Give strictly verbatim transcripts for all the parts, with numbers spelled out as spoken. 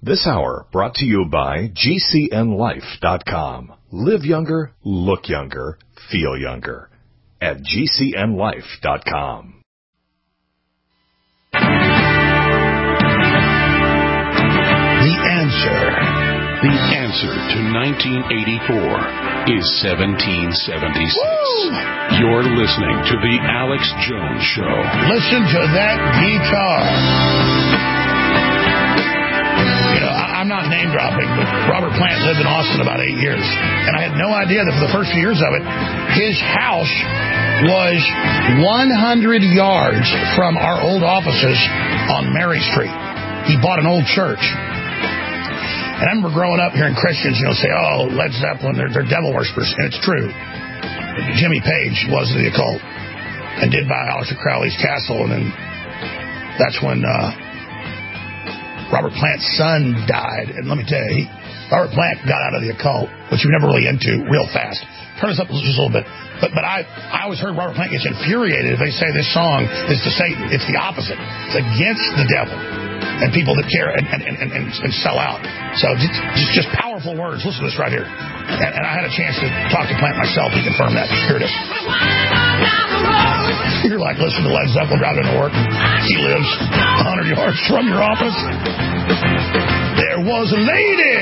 This hour brought to you by G C N life dot com. Live younger, look younger, feel younger at G C N life dot com. The answer, the answer to nineteen eighty-four is seventeen seventy-six. Woo! You're listening to The Alex Jones Show. Listen to that guitar. You know, I, I'm not name dropping, but Robert Plant lived in Austin about eight years. And I had no idea that for the first few years of it, his house was one hundred yards from our old offices on Mary Street. He bought an old church. And I remember growing up hearing Christians, you know, say, oh, Led Zeppelin, they're, they're devil worshippers. And it's true. Jimmy Page was the occult and did buy Aleister Crowley's castle. And then that's when uh, Robert Plant's son died. And let me tell you, he, Robert Plant got out of the occult, which you're never really into, real fast. Turn us up just a little bit. But but I, I always heard Robert Plant gets infuriated if they say this song is to Satan. It's the opposite. It's against the devil and people that care and, and, and, and, and sell out. So just, just just powerful words. Listen to this right here. And, and I had a chance to talk to Plant myself. He confirmed that. Here it is. You're like, listen to Led Zeppelin driving to work. He lives one hundred yards from your office. There was a lady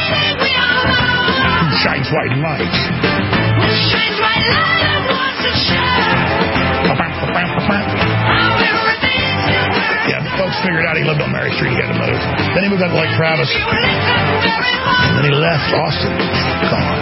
who shines white lights. Shines white light and wants to shine. Yeah, folks figured out he lived on Mary Street. He had to move. Then he moved out to Lake Travis. And then he left Austin. Gone.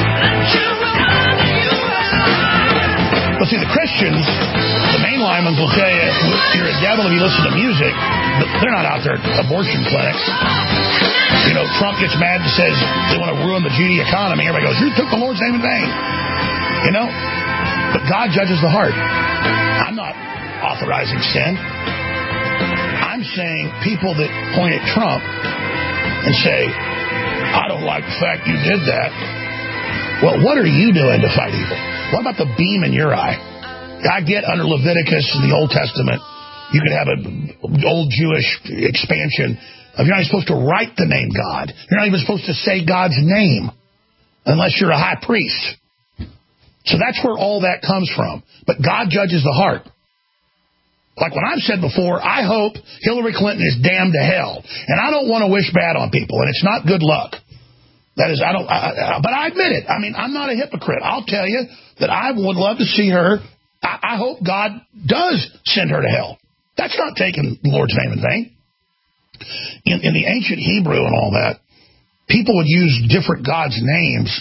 But see, the Christians, the mainline ones will tell you, you're a devil if you listen to music. But they're not out there at abortion clinics. You know, Trump gets mad and says they want to ruin the G D economy. Everybody goes, you took the Lord's name in vain. You know? But God judges the heart. I'm not authorizing sin. I'm saying people that point at Trump and say, I don't like the fact you did that. Well, what are you doing to fight evil? What about the beam in your eye? I get under Leviticus in the Old Testament, you could have an old Jewish expansion of you're not even supposed to write the name God. You're not even supposed to say God's name unless you're a high priest. So that's where all that comes from. But God judges the heart. Like when I've said before, I hope Hillary Clinton is damned to hell. And I don't want to wish bad on people, and it's not good luck. That is, I don't, I, I, but I admit it. I mean, I'm not a hypocrite. I'll tell you that I would love to see her. I, I hope God does send her to hell. That's not taking the Lord's name in vain. In, in the ancient Hebrew and all that, people would use different gods' names,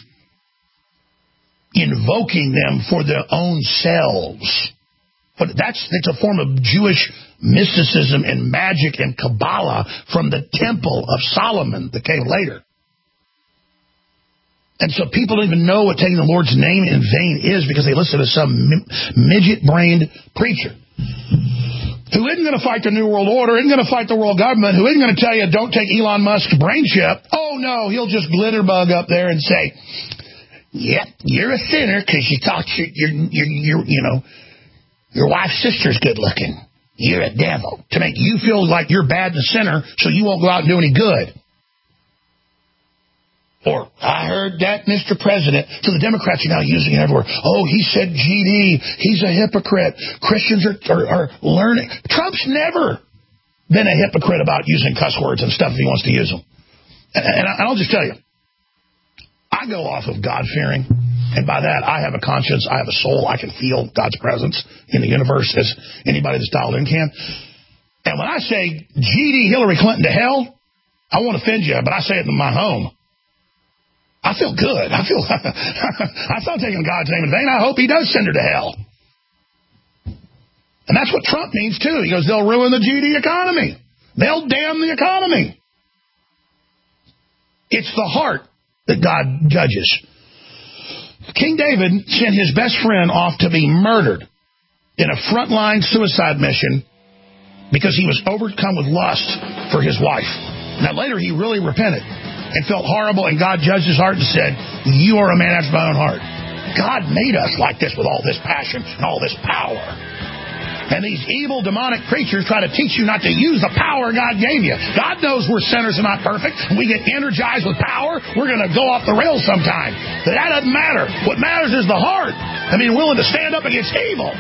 invoking them for their own selves. But that's it's a form of Jewish mysticism and magic and Kabbalah from the Temple of Solomon that came later. And so people don't even know what taking the Lord's name in vain is because they listen to some midget-brained preacher who isn't going to fight the New World Order, isn't going to fight the world government, who isn't going to tell you don't take Elon Musk's brain chip. Oh, no, he'll just glitterbug up there and say, yep, you're a sinner because you thought you're, you're, you're, you're, you know, your wife's sister's good looking. You're a devil. To make you feel like you're bad and a sinner so you won't go out and do any good. Or, I heard that, Mister President. So the Democrats are now using it everywhere. Oh, he said G D. He's a hypocrite. Christians are, are, are learning. Trump's never been a hypocrite about using cuss words and stuff if he wants to use them. And, and, I, and I'll just tell you, I go off of God-fearing. And by that, I have a conscience. I have a soul. I can feel God's presence in the universe as anybody that's dialed in can. And when I say G D Hillary Clinton to hell, I won't offend you, but I say it in my home. I feel good. I feel I felt taking God's name in vain. I hope he does send her to hell. And that's what Trump means, too. He goes, they'll ruin the G D economy. They'll damn the economy. It's the heart that God judges. King David sent his best friend off to be murdered in a frontline suicide mission because he was overcome with lust for his wife. Now, later, he really repented and felt horrible, and God judged his heart and said, you are a man after my own heart. God made us like this with all this passion and all this power. And these evil, demonic creatures try to teach you not to use the power God gave you. God knows we're sinners and not perfect. When we get energized with power, we're going to go off the rails sometime. But that doesn't matter. What matters is the heart. I mean, willing to stand up against evil.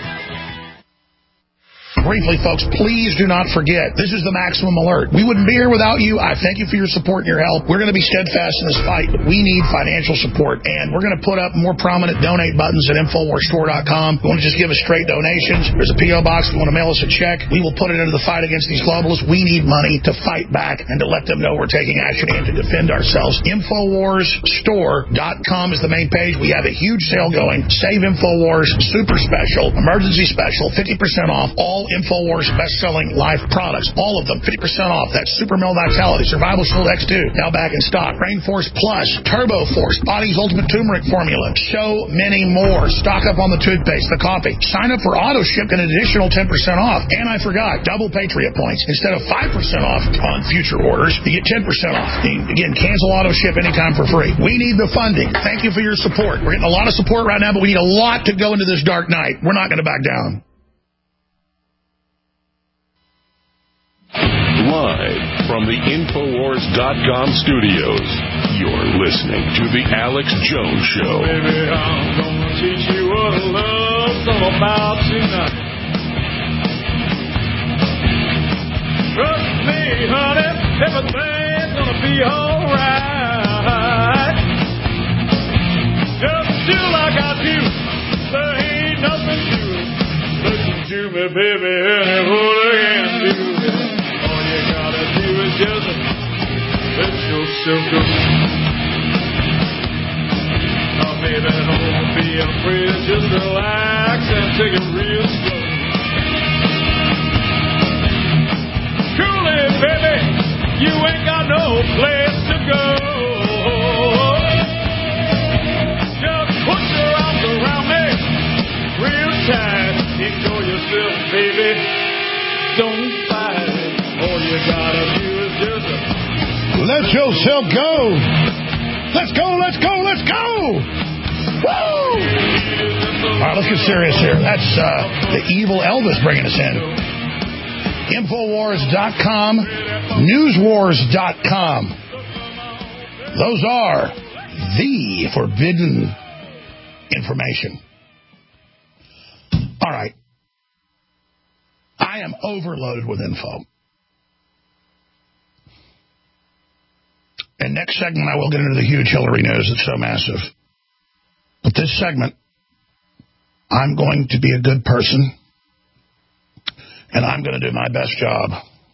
Briefly, folks, please do not forget, this is the Maximum Alert. We wouldn't be here without you. I thank you for your support and your help. We're going to be steadfast in this fight, but we need financial support. And we're going to put up more prominent donate buttons at Infowars Store dot com. We want to just give us straight donations. There's a P O box. If you want to mail us a check, we will put it into the fight against these globalists. We need money to fight back and to let them know we're taking action and to defend ourselves. Infowars Store dot com is the main page. We have a huge sale going. Save Infowars, super special, emergency special, fifty percent off all Infowars best-selling life products. All of them, fifty percent off. That's Super Male Vitality, Survival Shield X two, now back in stock. Rainforce Plus, Turbo Force, Body's Ultimate Turmeric Formula. So many more. Stock up on the toothpaste, the coffee. Sign up for auto ship and an additional ten percent off. And I forgot, double Patriot points. Instead of five percent off on future orders, you get ten percent off. Again, cancel auto ship anytime for free. We need the funding. Thank you for your support. We're getting a lot of support right now, but we need a lot to go into this dark night. We're not going to back down. Live from the Infowars dot com studios, you're listening to The Alex Jones Show. Baby, I'm gonna teach you what love's all about tonight. Trust me, honey, everything's gonna be alright. Just do like I do, there ain't nothing to it. Listen to me, baby, and what I can do. Just let yourself go. Oh, baby, don't be afraid. Just relax and take it real slow. Truly, baby, you ain't got no place to go. Just put your arms around me real tight. Enjoy yourself, baby. Don't fight it. All you gotta do. Let yourself go. Let's go, let's go, let's go. Woo! All right, let's get serious here. That's uh, the evil Elvis bringing us in. Infowars dot com, Newswars dot com. Those are the forbidden information. All right. I am overloaded with info. And next segment, I will get into the huge Hillary news. It's so massive. But this segment, I'm going to be a good person, and I'm going to do my best job.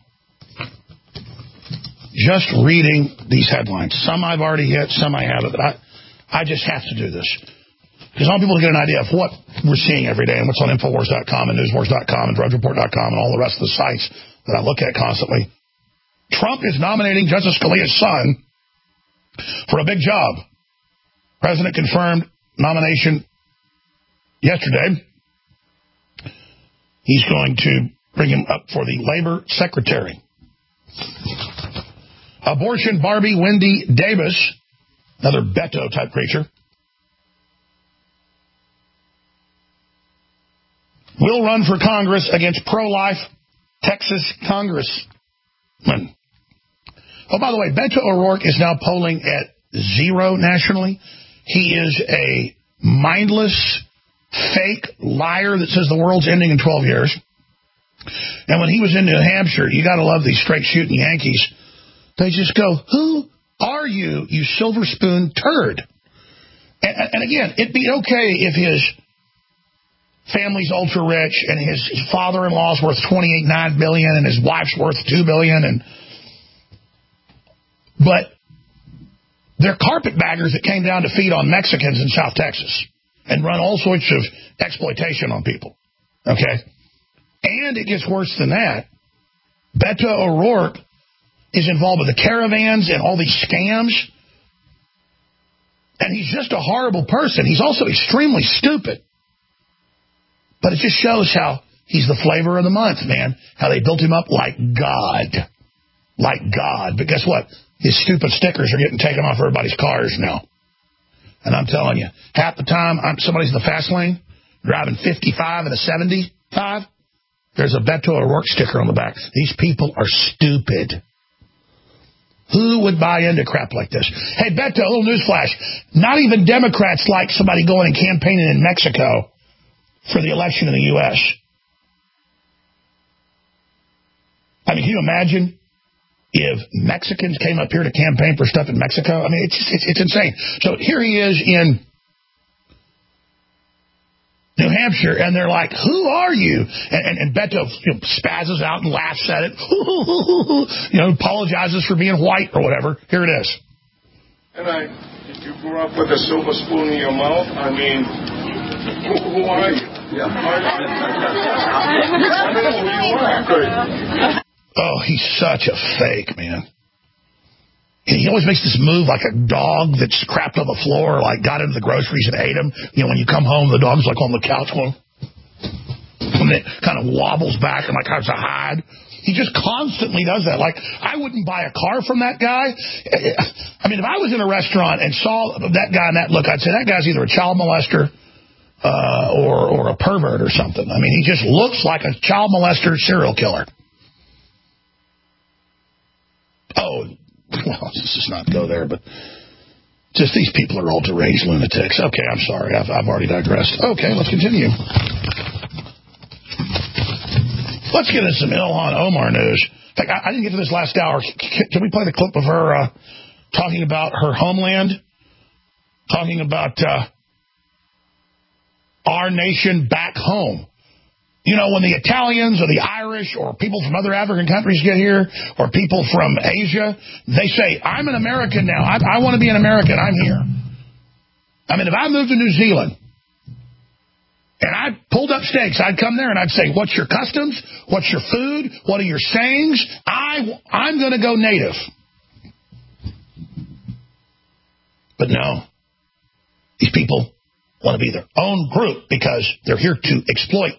Just reading these headlines. Some I've already hit, some I haven't. But I, I just have to do this. Because I want people to get an idea of what we're seeing every day and what's on Infowars dot com and Newswars dot com and Drudge Report dot com and all the rest of the sites that I look at constantly. Trump is nominating Justice Scalia's son for a big job. President confirmed nomination yesterday. He's going to bring him up for the Labor Secretary. Abortion Barbie Wendy Davis, another Beto type creature, will run for Congress against pro-life Texas congressman. Oh, by the way, Beto O'Rourke is now polling at zero nationally. He is a mindless, fake liar that says the world's ending in twelve years. And when he was in New Hampshire, you got to love these straight-shooting Yankees. They just go, who are you, you silver spoon turd? And, and again, it'd be okay if his family's ultra-rich and his father-in-law's worth twenty-eight point nine billion dollars and his wife's worth two billion dollars. And But they're carpetbaggers that came down to feed on Mexicans in South Texas and run all sorts of exploitation on people. Okay? And it gets worse than that. Beto O'Rourke is involved with the caravans and all these scams. And he's just a horrible person. He's also extremely stupid. But it just shows how he's the flavor of the month, man. How they built him up like God. Like God. But guess what? His stupid stickers are getting taken off everybody's cars now. And I'm telling you, half the time I'm, somebody's in the fast lane driving fifty-five and a seventy-five, There's a Beto O'Rourke sticker on the back. These people are stupid. Who would buy into crap like this? Hey, Beto, a little newsflash. Not even Democrats like somebody going and campaigning in Mexico for the election in the U S I mean, can you imagine if Mexicans came up here to campaign for stuff in Mexico? I mean, it's it's, it's insane. So here he is in New Hampshire, and they're like, who are you? And, and, and Beto you know, spazzes out and laughs at it. You know, apologizes for being white or whatever. Here it is. And I, if you grew up with a silver spoon in your mouth, I mean, who, who are you? Yeah. I don't know who you are. Oh, he's such a fake, man. He always makes this move like a dog that's crapped on the floor, like got into the groceries and ate them. You know, when you come home, the dog's like on the couch going, and it kind of wobbles back and like tries to hide. He just constantly does that. Like, I wouldn't buy a car from that guy. I mean, if I was in a restaurant and saw that guy in that look, I'd say that guy's either a child molester uh, or, or a pervert or something. I mean, he just looks like a child molester serial killer. Oh, well, let's just not go there, but just these people are all deranged lunatics. Okay, I'm sorry. I've, I've already digressed. Okay, let's continue. Let's get into some Ilhan Omar news. In fact, I, I didn't get to this last hour. Can, can we play the clip of her uh, talking about her homeland? Talking about uh, our nation back home. You know, when the Italians or the Irish or people from other African countries get here, or people from Asia, they say, I'm an American now. I, I want to be an American. I'm here. I mean, if I moved to New Zealand and I pulled up stakes, I'd come there and I'd say, what's your customs? What's your food? What are your sayings? I, I'm going to go native. But no, these people want to be their own group because they're here to exploit.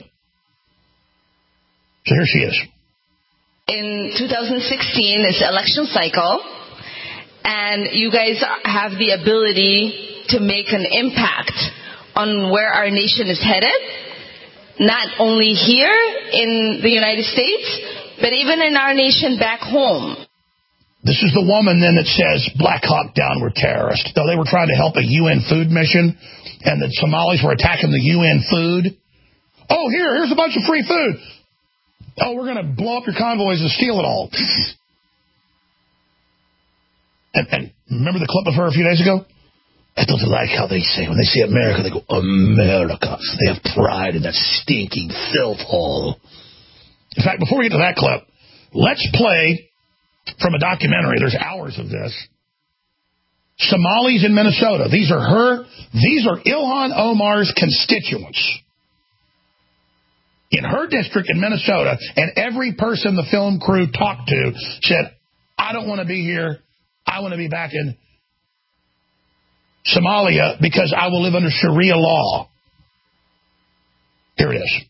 So here she is. In two thousand sixteen, it's the election cycle, and you guys have the ability to make an impact on where our nation is headed, not only here in the United States, but even in our nation back home. This is the woman then that says Black Hawk Down were terrorists. Though they were trying to help a U N food mission, and the Somalis were attacking the U N food. Oh, here, here's a bunch of free food. Oh, we're going to blow up your convoys and steal it all. and, and remember the clip of her a few days ago? I don't like how they say, when they say America, they go, America. They have pride in that stinking filth hole. In fact, before we get to that clip, let's play from a documentary. There's hours of this. Somalis in Minnesota. These are her, these are Ilhan Omar's constituents. In her district in Minnesota, and every person the film crew talked to said, I don't want to be here. I want to be back in Somalia because I will live under Sharia law. Here it is.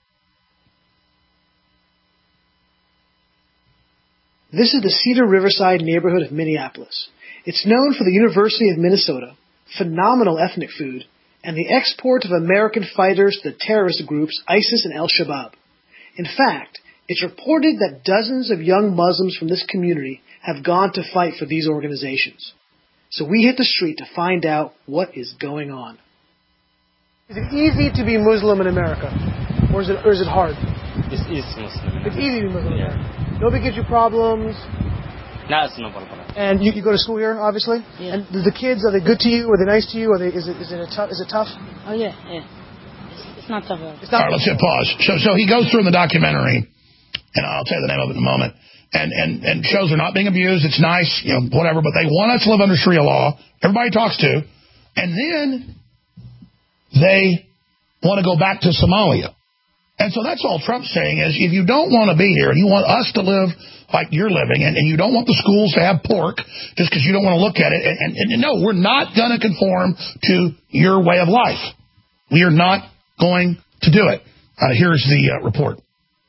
This is the Cedar Riverside neighborhood of Minneapolis. It's known for the University of Minnesota, phenomenal ethnic food, and the export of American fighters to the terrorist groups ISIS and Al-Shabaab. In fact, it's reported that dozens of young Muslims from this community have gone to fight for these organizations. So we hit the street to find out what is going on. Is it easy to be Muslim in America? Or is it, or is it hard? It's easy Muslim. It's easy to be Muslim. Yeah. Nobody gives you problems. No, it's no problem. And you, you go to school here, obviously. Yeah. And the kids, are they good to you? Are they nice to you? Are they? Is it is it a tough? Is it tough? Oh yeah, yeah. It's, it's not tough. It's not All right, let's hit pause. So, so he goes through in the documentary, and I'll tell you the name of it in a moment. And and and shows are not being abused. It's nice, you know, whatever. But they want us to live under Sharia law. Everybody talks to, and then they want to go back to Somalia. And so that's all Trump's saying is, if you don't want to be here and you want us to live like you're living, and, and you don't want the schools to have pork just because you don't want to look at it, and, and, and no, we're not going to conform to your way of life. We are not going to do it. Uh, here's the uh, report.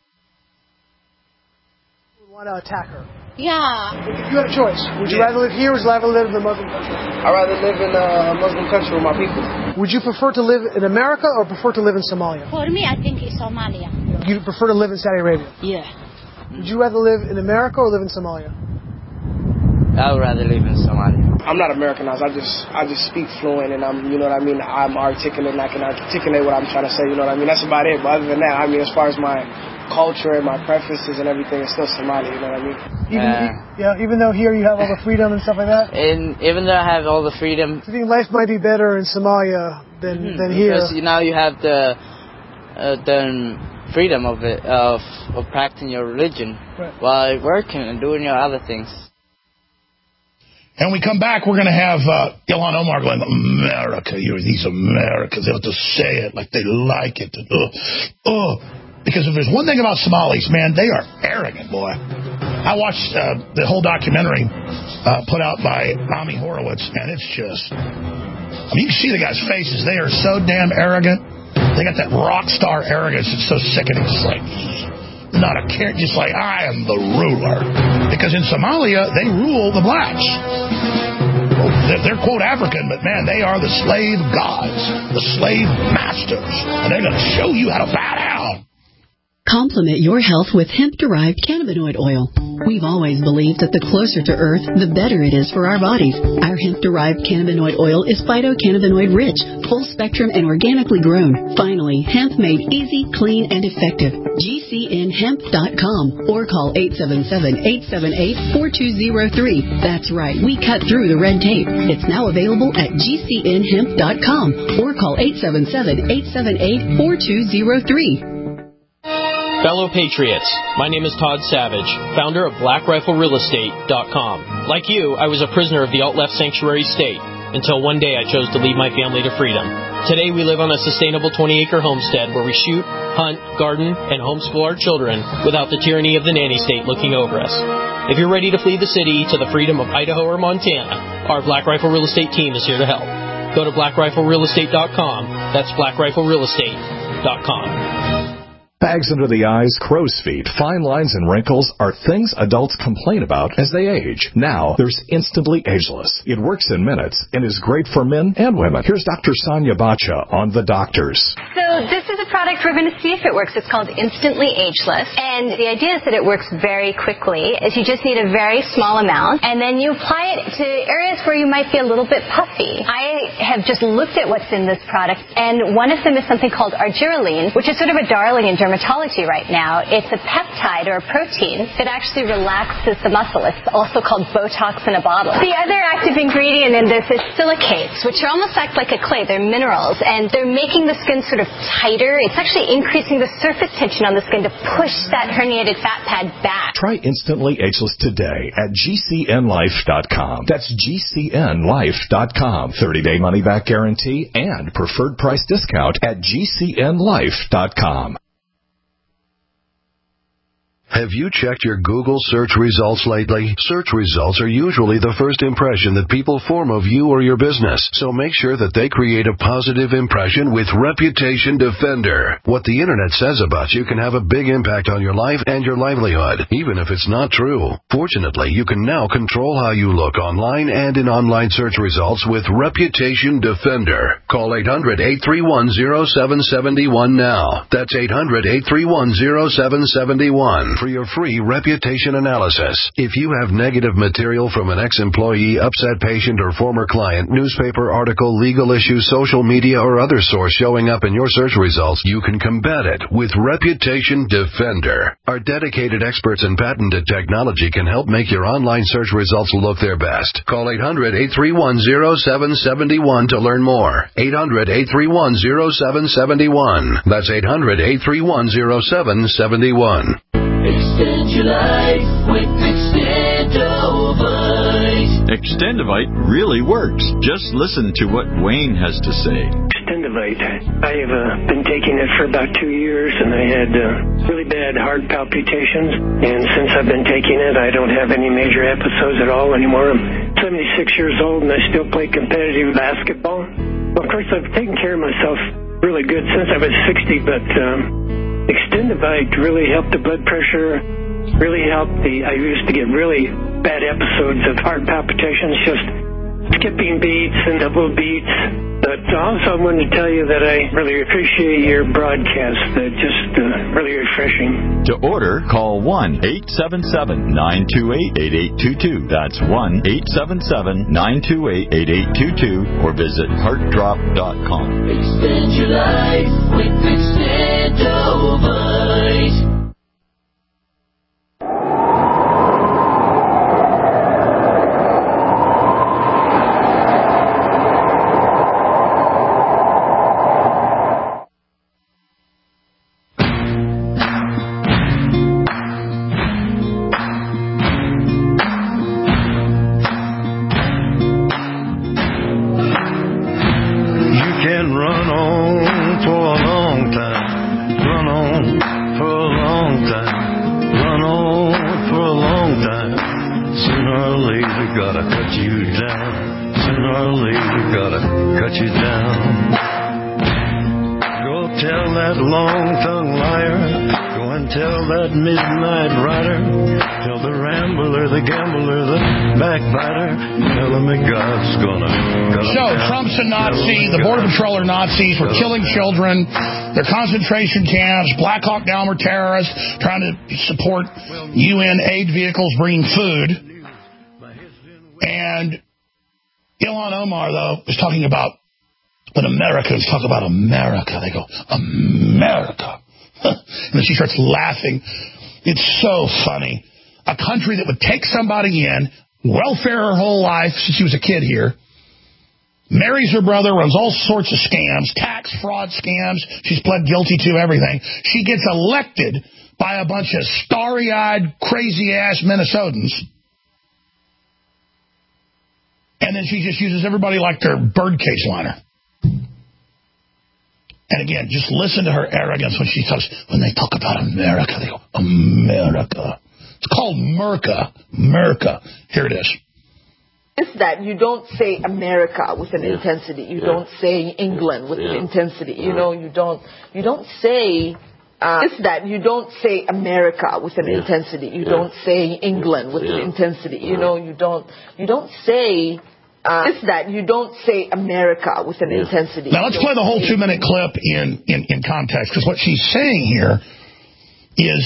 We want to attack her. Yeah. If you had a choice, would you yeah. rather live here or would you rather live in a Muslim country? I'd rather live in a Muslim country with my people. Would you prefer to live in America or prefer to live in Somalia? For me, I think it's Somalia. you prefer to live in Saudi Arabia? Yeah. Would you rather live in America or live in Somalia? I would rather live in Somalia. I'm not Americanized. I just I just speak fluent, and I'm you know what I mean. I'm articulate, and I can articulate what I'm trying to say. You know what I mean. That's about it. But other than that, I mean, as far as my culture and my preferences and everything, it's still Somali. You know what I mean? Even, Uh, yeah. Even though here you have all the freedom and stuff like that. And even though I have all the freedom, Do you think life might be better in Somalia than mm, than here? because now you have the uh, the freedom of it of of practicing your religion Right. while working and doing your other things. And we come back, we're going to have uh, Ilhan Omar going, America, you're these Americans. They have to say it like they like it. Ugh. Ugh. Because if there's one thing about Somalis, man, they are arrogant, boy. I watched uh, the whole documentary uh, put out by Ami Horowitz, and it's just, I mean, you can see the guys' faces. They are so damn arrogant. They got that rock star arrogance. It's so sickening. It's like, not a care, just like, I am the ruler. Because in Somalia, they rule the blacks. They're, they're, quote, African, but, man, they are the slave gods, the slave masters. And they're going to show you how to bow down. Complement your health with hemp-derived cannabinoid oil. We've always believed that the closer to Earth, the better it is for our bodies. Our hemp-derived cannabinoid oil is phytocannabinoid-rich, full-spectrum, and organically grown. Finally, hemp made easy, clean, and effective. G C N hemp dot com or call eight seven seven, eight seven eight, four two zero three. That's right, we cut through the red tape. It's now available at G C N hemp dot com or call eight seven seven, eight seven eight, four two zero three. Fellow Patriots, my name is Todd Savage, founder of Black Rifle Real Estate dot com. Like you, I was a prisoner of the alt-left sanctuary state until one day I chose to lead my family to freedom. Today we live on a sustainable twenty-acre homestead where we shoot, hunt, garden, and homeschool our children without the tyranny of the nanny state looking over us. If you're ready to flee the city to the freedom of Idaho or Montana, our Black Rifle Real Estate team is here to help. Go to Black Rifle Real Estate dot com. That's Black Rifle Real Estate dot com. Bags under the eyes, crow's feet, fine lines, and wrinkles are things adults complain about as they age. Now, there's Instantly Ageless. It works in minutes and is great for men and women. Here's Doctor Sonia Bacha on The Doctors. So this is a product we're going to see if it works. It's called Instantly Ageless. And the idea is that it works very quickly. Is you just need a very small amount, and then you apply it to areas where you might be a little bit puffy. I have just looked at what's in this product, and one of them is something called argireline, which is sort of a darling in dermatology right now. It's a peptide or a protein that actually relaxes the muscle. It's also called Botox in a bottle. The other active ingredient in this is silicates, which are almost act like a clay. They're minerals, and they're making the skin sort of tighter. It's actually increasing the surface tension on the skin to push that herniated fat pad back. Try Instantly Ageless today at G C N life dot com. That's G C N life dot com. thirty-day money-back guarantee and preferred price discount at G C N life dot com. Have you checked your Google search results lately? Search results are usually the first impression that people form of you or your business, so make sure that they create a positive impression with Reputation Defender. What the internet says about you can have a big impact on your life and your livelihood, even if it's not true. Fortunately, you can now control how you look online and in online search results with Reputation Defender. Call eight hundred, eight three one, zero seven seven one now. That's eight hundred, eight three one, zero seven seven one. For your free reputation analysis. If you have negative material from an ex-employee, upset patient, or former client, newspaper article, legal issue, social media, or other source showing up in your search results, you can combat it with Reputation Defender. Our dedicated experts in patented technology can help make your online search results look their best. Call eight hundred, eight three one, zero seven seven one to learn more. eight hundred, eight three one, zero seven seven one. That's eight hundred, eight three one, zero seven seven one. Extend your life with Extendovite. Extendovite really works. Just listen to what Wayne has to say. Extendovite. I have uh, been taking it for about two years, and I had uh, really bad heart palpitations. And since I've been taking it, I don't have any major episodes at all anymore. I'm seventy-six years old, and I still play competitive basketball. Well, of course, I've taken care of myself really good since I was sixty, but um, Extendovite really helped the blood pressure, really helped the, I used to get really bad episodes of heart palpitations, just skipping beats and double beats. But also I wanted to tell you that I really appreciate your broadcast. They're just uh, really refreshing. To order, call one eight seven seven, nine two eight, eight eight two two. That's one eight seven seven, nine two eight, eight eight two two or visit heart drop dot com. Extend your life with Extendovite. Nazis were killing children. Their concentration camps. Black Hawk Down were terrorists trying to support U N aid vehicles bringing food. And Ilhan Omar, though, was talking about when Americans talk about America, they go, America. And then she starts laughing. It's so funny. A country that would take somebody in, welfare her whole life since she was a kid here, marries her brother, runs all sorts of scams, tax fraud scams. She's pled guilty to everything. She gets elected by a bunch of starry-eyed, crazy-ass Minnesotans. And then she just uses everybody like their birdcage liner. And again, just listen to her arrogance when she talks. When they talk about America, they go, America. It's called Merca. Merca. Here it is. Is that you don't say America with an yeah. intensity. You yeah. don't say England with yeah. an intensity. You yeah. know, you don't you don't say uh, is that you don't say America with an yeah. intensity. You yeah. don't say England with yeah. an intensity. You yeah. know, you don't you don't say uh, is that you don't say America with an yeah. intensity. Now let's play the whole two minute clip in in, in context, because what she's saying here is,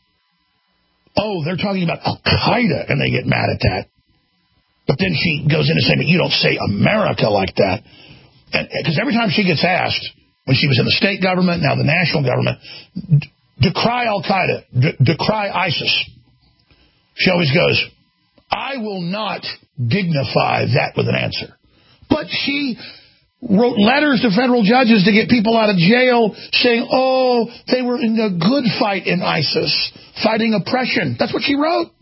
oh, they're talking about Al Qaeda and they get mad at that. But then she goes into saying, but you don't say America like that. Because every time she gets asked, when she was in the state government, now the national government, decry Al-Qaeda, de- decry ISIS, she always goes, I will not dignify that with an answer. But she wrote letters to federal judges to get people out of jail saying, oh, they were in a good fight in ISIS, fighting oppression. That's what she wrote.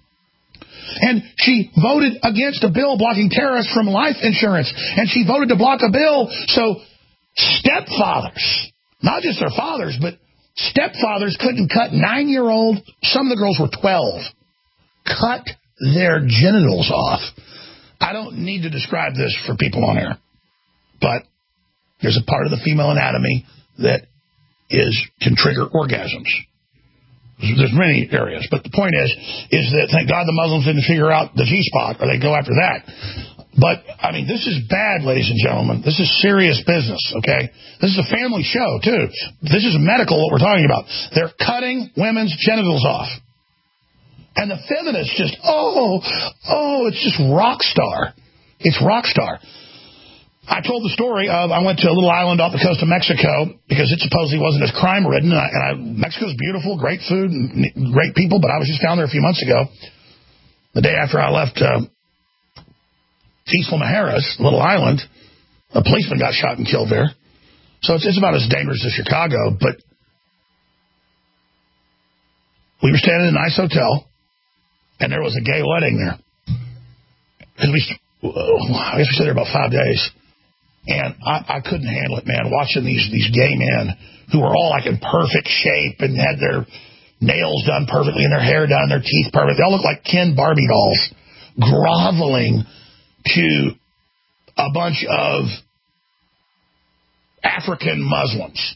And she voted against a bill blocking terrorists from life insurance. And she voted to block a bill so stepfathers, not just their fathers, but stepfathers couldn't cut nine-year-old, some of the girls were twelve, cut their genitals off. I don't need to describe this for people on air, but there's a part of the female anatomy that is can trigger orgasms. There's many areas, but the point is, is that thank God the Muslims didn't figure out the G-spot, or they go after that. But, I mean, this is bad, ladies and gentlemen. This is serious business, okay? This is a family show, too. This is medical, what we're talking about. They're cutting women's genitals off. And the feminists just, oh, oh, it's just rock star. It's rock star. I told the story of I went to a little island off the coast of Mexico because it supposedly wasn't as crime-ridden. And, I, and I, Mexico's beautiful, great food, and great people, but I was just down there a few months ago. The day after I left uh, Peaceful Mujeres, a little island, a policeman got shot and killed there. So it's, it's about as dangerous as Chicago, but we were staying in a nice hotel, and there was a gay wedding there. Because we, I guess we stayed there about five days. And I, I couldn't handle it, man, watching these these gay men who were all like in perfect shape and had their nails done perfectly and their hair done, their teeth perfect. They all look like Ken Barbie dolls, groveling to a bunch of African Muslims.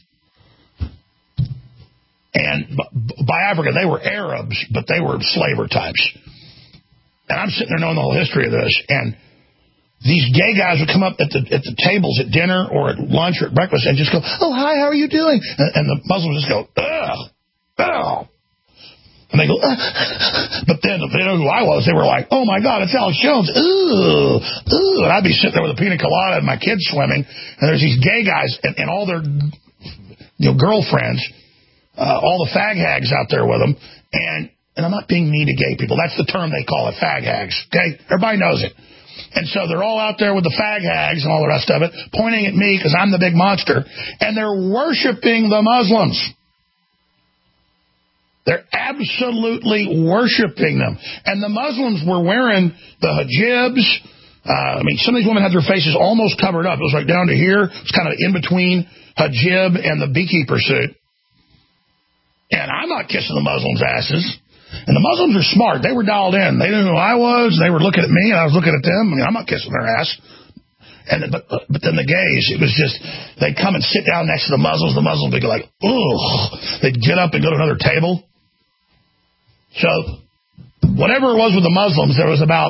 And by Africa, they were Arabs, but they were slaver types. And I'm sitting there knowing the whole history of this, and these gay guys would come up at the at the tables at dinner or at lunch or at breakfast and just go, oh, hi, how are you doing? And, and the Muslims just go, ugh, ugh. And they go, ugh. But then if they know who I was, they were like, oh, my God, it's Alex Jones. Ooh, ooh. And I'd be sitting there with a pina colada and my kids swimming, and there's these gay guys and, and all their you know girlfriends, uh, all the fag hags out there with them. And, and I'm not being mean to gay people. That's the term they call it, fag hags. Okay? Everybody knows it. And so they're all out there with the fag hags and all the rest of it, pointing at me because I'm the big monster, and they're worshiping the Muslims. They're absolutely worshiping them. And the Muslims were wearing the hijabs. Uh, I mean, some of these women had their faces almost covered up. It was like down to here. It was kind of in between hijab and the beekeeper suit. And I'm not kissing the Muslims' asses. And the Muslims are smart. They were dialed in. They knew who I was. They were looking at me, and I was looking at them. I mean, I'm not kissing their ass. And but, but then the gays, it was just, they'd come and sit down next to the Muslims. The Muslims would go like, ugh. They'd get up and go to another table. So whatever it was with the Muslims, there was about,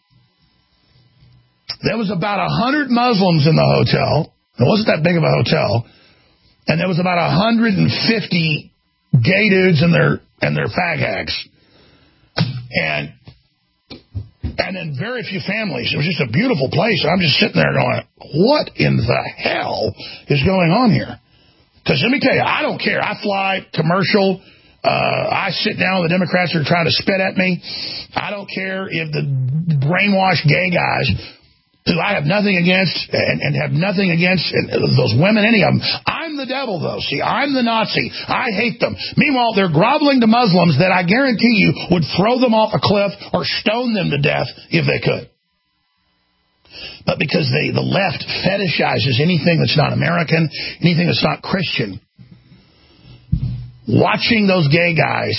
there was about a hundred Muslims in the hotel. It wasn't that big of a hotel. And there was about one hundred fifty gay dudes and their and their fag hags. And and then very few families. It was just a beautiful place. I'm just sitting there going, what in the hell is going on here? Because let me tell you, I don't care. I fly commercial. Uh, I sit down with the Democrats who are trying to spit at me. I don't care if the brainwashed gay guys, who I have nothing against and, and have nothing against and those women, any of them. I'm the devil, though. See, I'm the Nazi. I hate them. Meanwhile, they're groveling to Muslims that I guarantee you would throw them off a cliff or stone them to death if they could. But because they, the left fetishizes anything that's not American, anything that's not Christian, watching those gay guys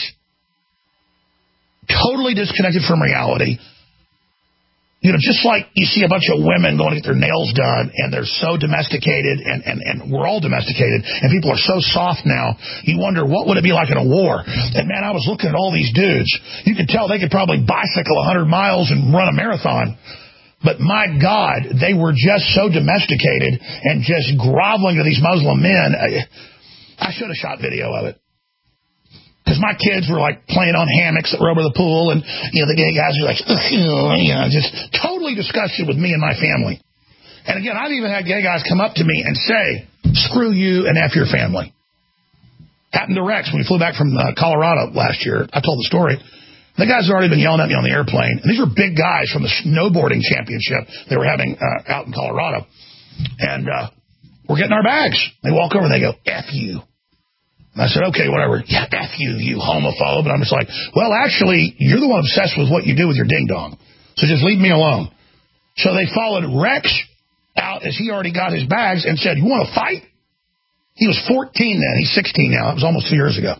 totally disconnected from reality. You know, just like you see a bunch of women going to get their nails done, and they're so domesticated, and, and, and we're all domesticated, and people are so soft now, you wonder, what would it be like in a war? And, man, I was looking at all these dudes. You could tell they could probably bicycle one hundred miles and run a marathon. But, my God, they were just so domesticated and just groveling to these Muslim men. I, I should have shot video of it. Because my kids were like playing on hammocks that were over the pool, and you know the gay guys were like, you know, just totally disgusted with me and my family. And again, I've even had gay guys come up to me and say, "Screw you and F your family." Happened to Rex when we flew back from uh, Colorado last year. I told the story. The guys had already been yelling at me on the airplane, and these were big guys from the snowboarding championship they were having uh, out in Colorado. And uh, we're getting our bags. They walk over and they go, "F you." And I said, okay, whatever. Yeah, F you, you homophobe. And I'm just like, well, actually, you're the one obsessed with what you do with your ding-dong. So just leave me alone. So they followed Rex out as he already got his bags and said, you want to fight? He was fourteen then. He's sixteen now. It was almost two years ago.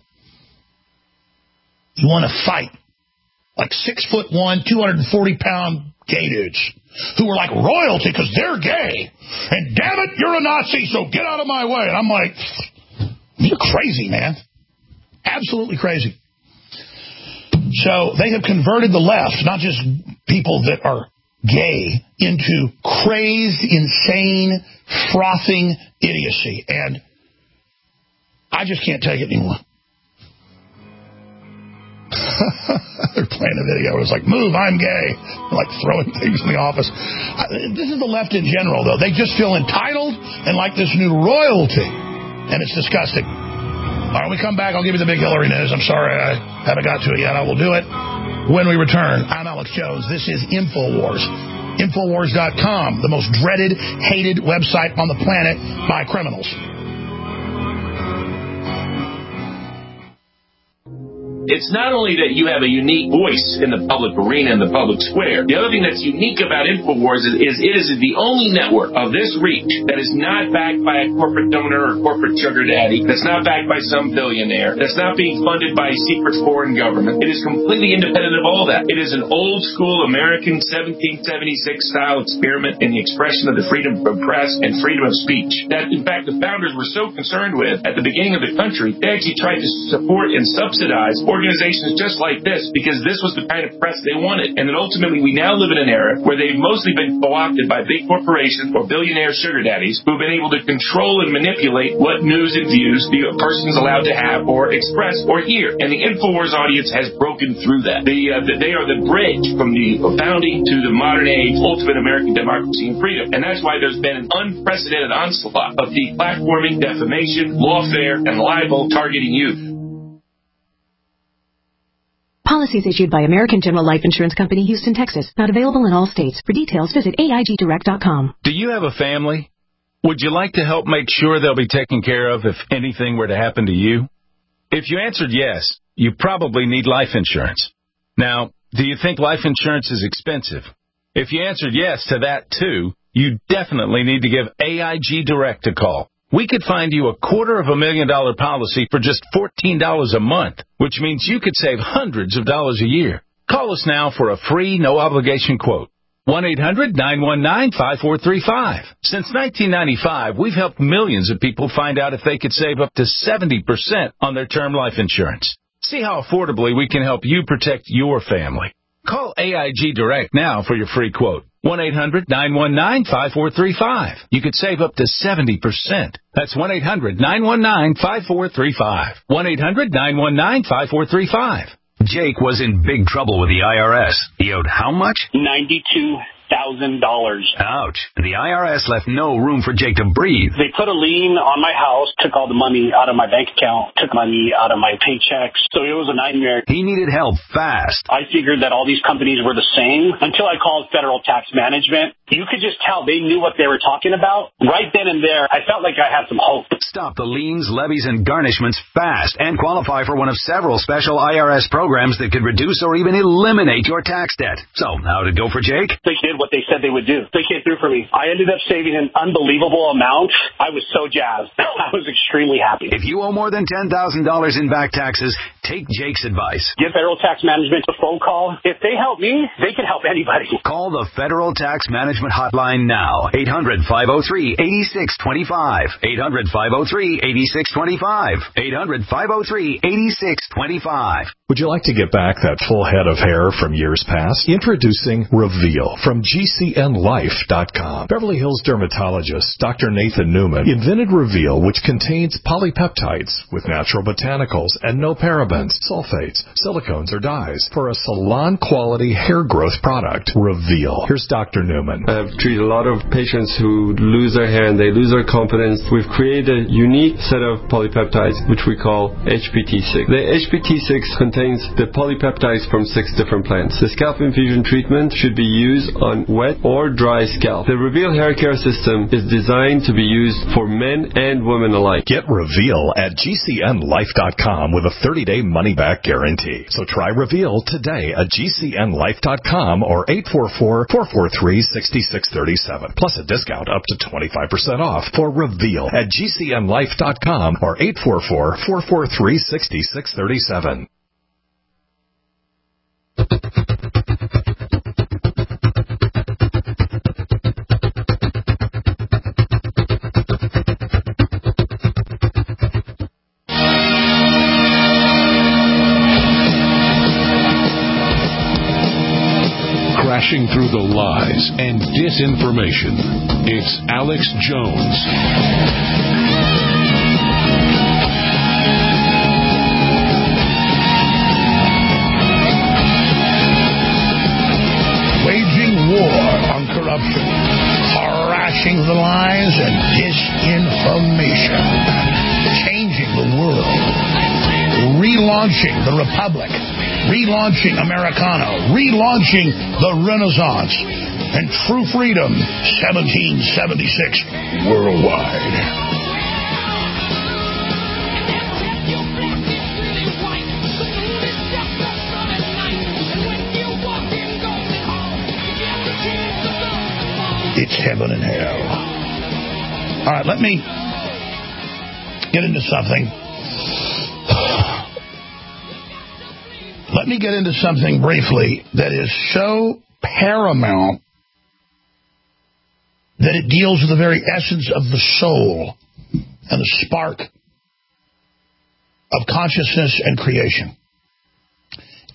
You want to fight? Like six foot one, two hundred forty pound gay dudes who were like royalty because they're gay. And damn it, you're a Nazi, so get out of my way. And I'm like, you're crazy, man. Absolutely crazy. So they have converted the left, not just people that are gay, into crazed, insane, frothing idiocy. And I just can't take it anymore. They're playing a video. It was like, move, I'm gay. They're like throwing things in the office. This is the left in general, though. They just feel entitled and like this new royalty. And it's disgusting. All right, when we come back, I'll give you the big Hillary news. I'm sorry I haven't got to it yet. I will do it when we return. I'm Alex Jones. This is InfoWars. Infowars dot com, the most dreaded, hated website on the planet by criminals. It's not only that you have a unique voice in the public arena and the public square. The other thing that's unique about InfoWars is, is it is the only network of this reach that is not backed by a corporate donor or corporate sugar daddy, that's not backed by some billionaire, that's not being funded by a secret foreign government. It is completely independent of all that. It is an old-school American seventeen seventy-six style experiment in the expression of the freedom of press and freedom of speech that, in fact, the founders were so concerned with at the beginning of the country, they actually tried to support and subsidize organizations just like this because this was the kind of press they wanted. And then ultimately we now live in an era where they've mostly been co-opted by big corporations or billionaire sugar daddies who've been able to control and manipulate what news and views the person's allowed to have or express or hear. And the InfoWars audience has broken through that. They, uh, they are the bridge from the founding to the modern age ultimate American democracy and freedom. And that's why there's been an unprecedented onslaught of deplatforming, defamation, lawfare, and libel targeting youth. Policies issued by American General Life Insurance Company, Houston, Texas. Not available in all states. For details, visit A I G direct dot com. Do you have a family? Would you like to help make sure they'll be taken care of if anything were to happen to you? If you answered yes, you probably need life insurance. Now, do you think life insurance is expensive? If you answered yes to that, too, you definitely need to give A I G Direct a call. We could find you a quarter of a million dollar policy for just fourteen dollars a month, which means you could save hundreds of dollars a year. Call us now for a free, no-obligation quote. one eight hundred nine one nine five four three five. Since nineteen ninety-five, we've helped millions of people find out if they could save up to seventy percent on their term life insurance. See how affordably we can help you protect your family. Call A I G Direct now for your free quote. one eight hundred nine one nine five four three five. You could save up to seventy percent. That's one eight hundred nine one nine five four three five. one eight hundred nine one nine five four three five. Jake was in big trouble with the I R S. He owed how much? ninety-two thousand dollars. Ouch. The I R S left no room for Jake to breathe. They put a lien on my house, took all the money out of my bank account, took money out of my paychecks. So it was a nightmare. He needed help fast. I figured that all these companies were the same until I called Federal Tax Management. You could just tell they knew what they were talking about. Right then and there, I felt like I had some hope. Stop the liens, levies, and garnishments fast and qualify for one of several special I R S programs that could reduce or even eliminate your tax debt. So, how did it go for Jake? They did what they said they would do. They came through for me. I ended up saving an unbelievable amount. I was so jazzed. I was extremely happy. If you owe more than ten thousand dollars in back taxes, take Jake's advice. Give Federal Tax Management a phone call. If they help me, they can help anybody. Call the Federal Tax Management Hotline now. eight hundred five oh three eight six two five. eight hundred five oh three eight six two five. eight hundred five oh three eight six two five. Would you like to get back that full head of hair from years past? Introducing Reveal from G C N life dot com. Beverly Hills dermatologist Doctor Nathan Newman invented Reveal, which contains polypeptides with natural botanicals and no parabens, sulfates, silicones, or dyes for a salon-quality hair growth product. Reveal. Here's Doctor Newman. I've treated a lot of patients who lose their hair and they lose their confidence. We've created a unique set of polypeptides, which we call H P T six. The H P T six contains the polypeptides from six different plants. The scalp infusion treatment should be used on wet or dry scalp. The Reveal hair care system is designed to be used for men and women alike. Get Reveal at G C N life dot com with a thirty-day money-back guarantee. So try Reveal today at G C N life dot com or eight four four, four four three, six six three seven. Plus a discount up to twenty-five percent off for Reveal at G C N life dot com or eight four four, four four three, six six three seven. Crashing through the lies and disinformation, it's Alex Jones. Waging war on corruption, crashing the lies and disinformation, changing the world, relaunching the Republic, relaunching Americano, relaunching the Renaissance, and True Freedom seventeen seventy-six worldwide. It's heaven and hell. All right, let me get into something. Let me get into something briefly that is so paramount that it deals with the very essence of the soul and the spark of consciousness and creation.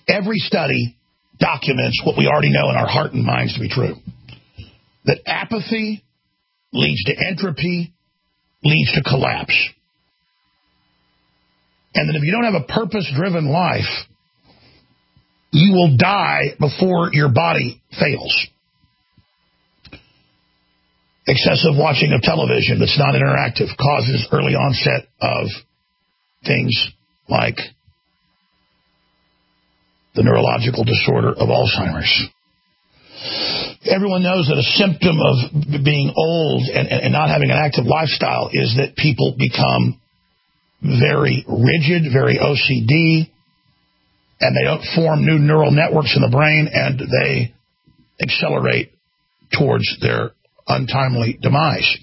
every study documents what we already know in our heart and minds to be true. That apathy leads to entropy, leads to collapse. And that if you don't have a purpose-driven life, you will die before your body fails. Excessive watching of television that's not interactive causes early onset of things like the neurological disorder of Alzheimer's. Everyone knows that a symptom of being old and, and not having an active lifestyle is that people become very rigid, very O C D, and they don't form new neural networks in the brain, and they accelerate towards their untimely demise.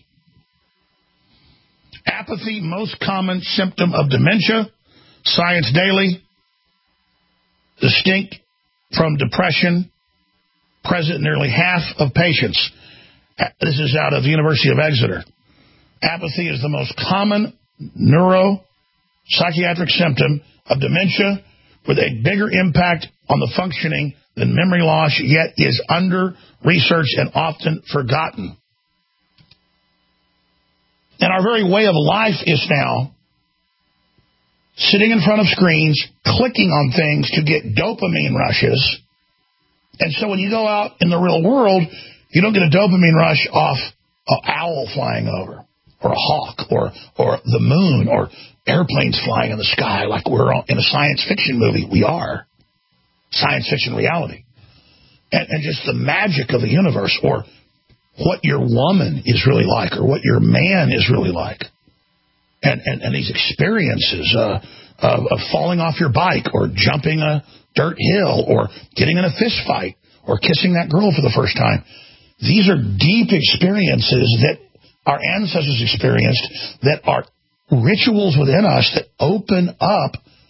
Apathy, most common symptom of dementia. Science Daily, distinct from depression, present in nearly half of patients. This is out of the University of Exeter. Apathy is the most common neuropsychiatric symptom of dementia, with a bigger impact on the functioning than memory loss, yet is under-researched and often forgotten. And our very way of life is now sitting in front of screens, clicking on things to get dopamine rushes. And so when you go out in the real world, you don't get a dopamine rush off an owl flying over, or a hawk, or or the moon, or airplanes flying in the sky like we're in a science fiction movie. We are. Science fiction reality. And, and just the magic of the universe, or what your woman is really like, or what your man is really like. And, and, and these experiences uh, of, of falling off your bike, or jumping a dirt hill, or getting in a fist fight, or kissing that girl for the first time. These are deep experiences that our ancestors experienced, that are rituals within us that open up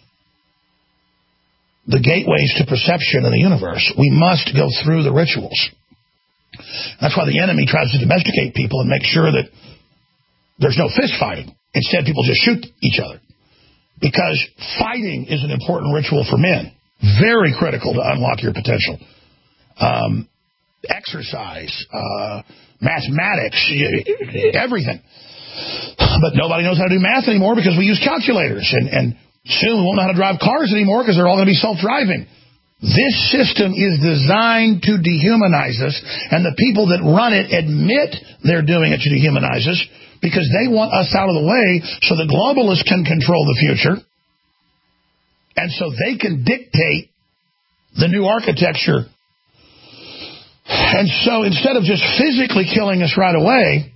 the gateways to perception in the universe. We must go through the rituals. That's why the enemy tries to domesticate people and make sure that there's no fist fighting. Instead, people just shoot each other. Because fighting is an important ritual for men. Very critical to unlock your potential. Um, exercise, uh, mathematics, everything. But nobody knows how to do math anymore because we use calculators. And, and soon we won't know how to drive cars anymore because they're all going to be self-driving. This system is designed to dehumanize us, and the people that run it admit they're doing it to dehumanize us because they want us out of the way so the globalists can control the future, and so they can dictate the new architecture. And so instead of just physically killing us right away,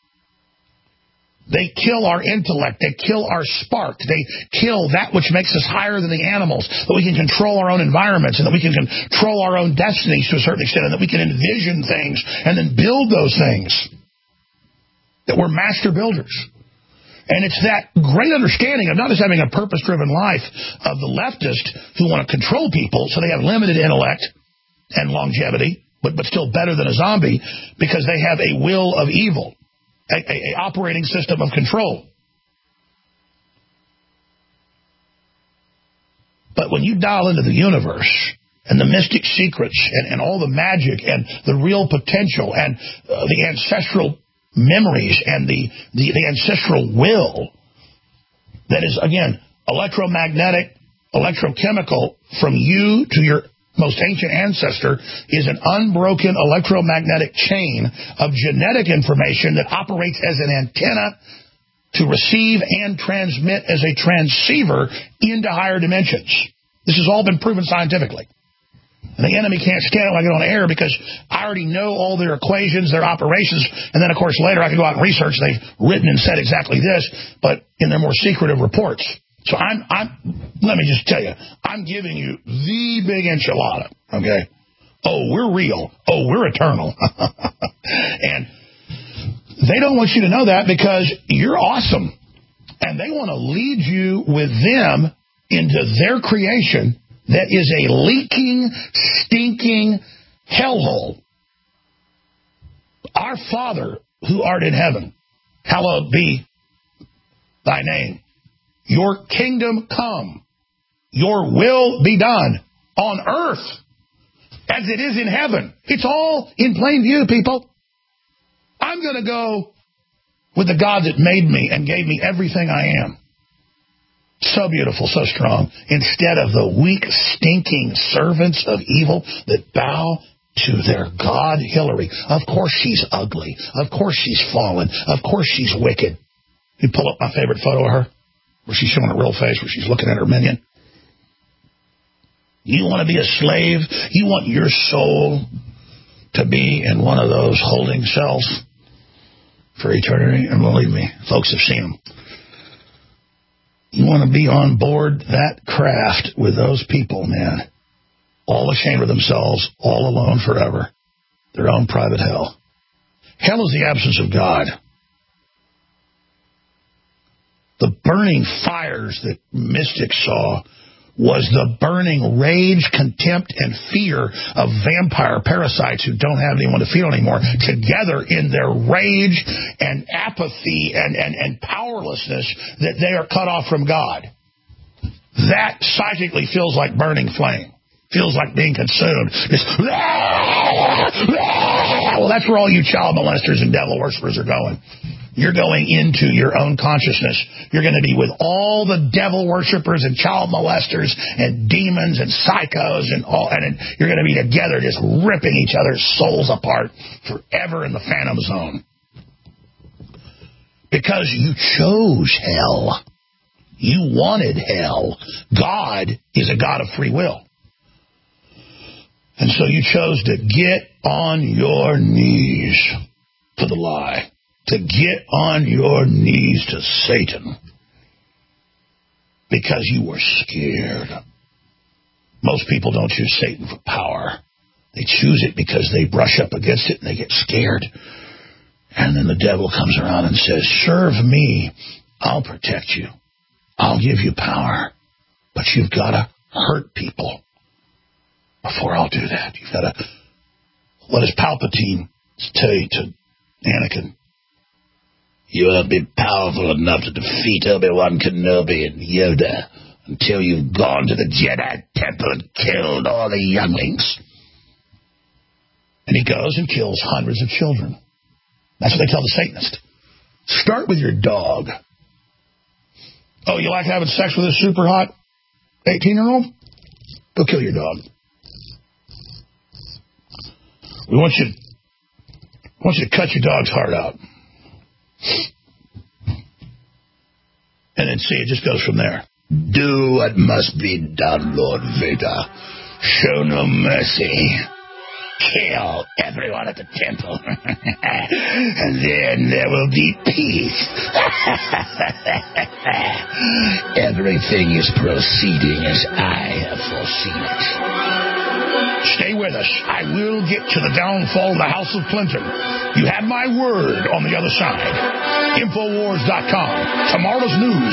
they kill our intellect. They kill our spark. They kill that which makes us higher than the animals, that we can control our own environments, and that we can control our own destinies to a certain extent, and that we can envision things and then build those things, that we're master builders. And it's that great understanding of not just having a purpose-driven life of the leftist who want to control people so they have limited intellect and longevity, but, but still better than a zombie, because they have a will of evil. A, a, a operating system of control. But when you dial into the universe and the mystic secrets and, and all the magic and the real potential and uh, the ancestral memories and the, the, the ancestral will that is, again, electromagnetic, electrochemical from you to your most ancient ancestor, is an unbroken electromagnetic chain of genetic information that operates as an antenna to receive and transmit as a transceiver into higher dimensions. This has all been proven scientifically. And the enemy can't stand it when I get on air because I already know all their equations, their operations, and then, of course, later I can go out and research. They've written and said exactly this, but in their more secretive reports. So I'm, I'm, let me just tell you, I'm giving you the big enchilada, okay? Oh, we're real. Oh, we're eternal. And they don't want you to know that because you're awesome. And they want to lead you with them into their creation that is a leaking, stinking hellhole. Our Father, who art in heaven, hallowed be thy name. Your kingdom come. Your will be done on earth as it is in heaven. It's all in plain view, people. I'm going to go with the God that made me and gave me everything I am. So beautiful, so strong. Instead of the weak, stinking servants of evil that bow to their God, Hillary. Of course she's ugly. Of course she's fallen. Of course she's wicked. You pull up my favorite photo of her, where she's showing her real face, where she's looking at her minion. You want to be a slave? You want your soul to be in one of those holding cells for eternity? And believe me, folks have seen them. You want to be on board that craft with those people, man. All ashamed of themselves, all alone forever. Their own private hell. Hell is the absence of God. The burning fires that mystics saw was the burning rage, contempt, and fear of vampire parasites who don't have anyone to feed on anymore, together in their rage and apathy and, and, and powerlessness that they are cut off from God. That psychically feels like burning flame. Feels like being consumed. It's, well, that's where all you child molesters and devil worshippers are going. You're going into your own consciousness. You're going to be with all the devil worshippers and child molesters and demons and psychos and all, and you're going to be together just ripping each other's souls apart forever in the phantom zone. Because you chose hell. You wanted hell. God is a God of free will. And so you chose to get on your knees to the lie. To get on your knees to Satan because you were scared. Most people don't choose Satan for power. They choose it because they brush up against it and they get scared. And then the devil comes around and says, serve me. I'll protect you. I'll give you power. But you've got to hurt people before I'll do that. You've got to... What does Palpatine tell you to Anakin? You won't be powerful enough to defeat Obi-Wan Kenobi and Yoda until you've gone to the Jedi Temple and killed all the younglings. And he goes and kills hundreds of children. That's what they tell the Satanist. Start with your dog. Oh, you like having sex with a super hot eighteen-year-old? Go kill your dog. We want you, we want you to cut your dog's heart out. And then see, it just goes from there. Do what must be done, Lord Vader. Show no mercy. Kill everyone at the temple. And then there will be peace. Everything is proceeding as I have foreseen it. Stay with us. I will get to the downfall of the House of Clinton. You have my word on the other side. Infowars dot com. Tomorrow's news